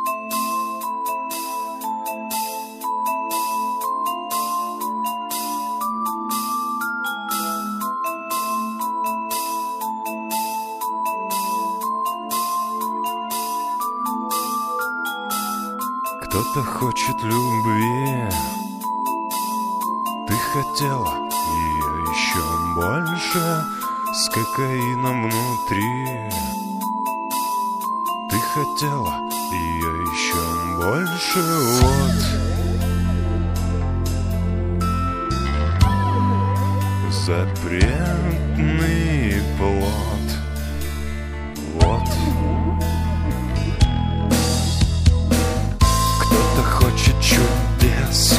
Кто-то хочет любви, ты хотела ее еще больше, с кокаином внутри. Ты хотела ее еще больше, вот. Запретный плод, вот. Кто-то хочет чудес,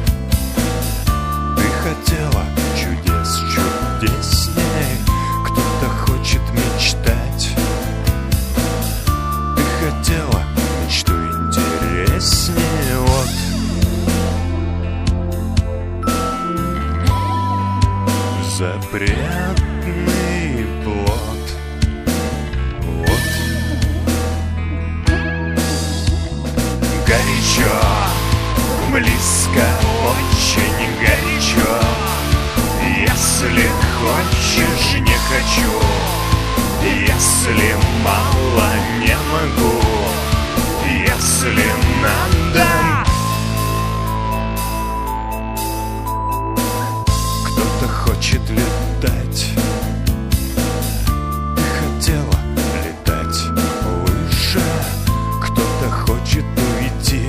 ты хотела чудес чудесней. Кто-то хочет мечтать, ты хотела мечту интереснее, вот. Запретный плод, вот. Горячо, близко, очень горячо. Если хочешь, не хочу. Если мало, не могу. Если надо. Кто-то хочет летать, ты хотела летать выше. Кто-то хочет уйти,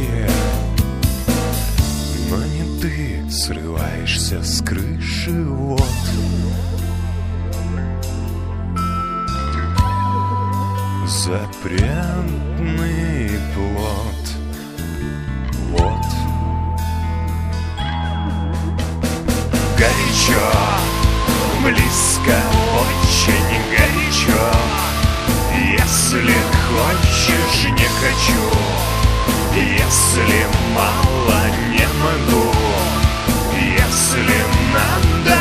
но не ты, срываешься с крыши, вот. Запретный плод, вот. Горячо, близко, очень горячо. Если хочешь, не хочу. Если мало, не могу. Если надо.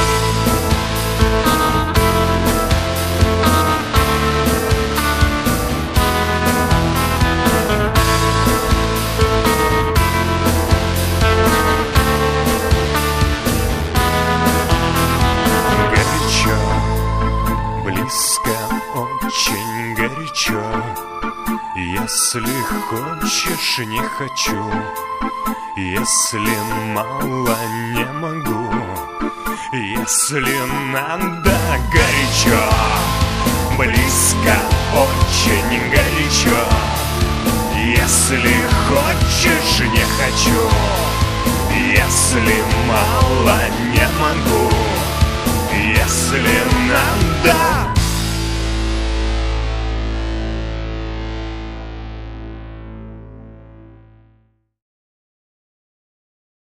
Горячо, близко, очень горячо. Если хочешь, не хочу. Если мало, не могу. Если надо. Горячо, близко, очень горячо. Если хочешь, не хочу. Если мало, не могу. Если надо.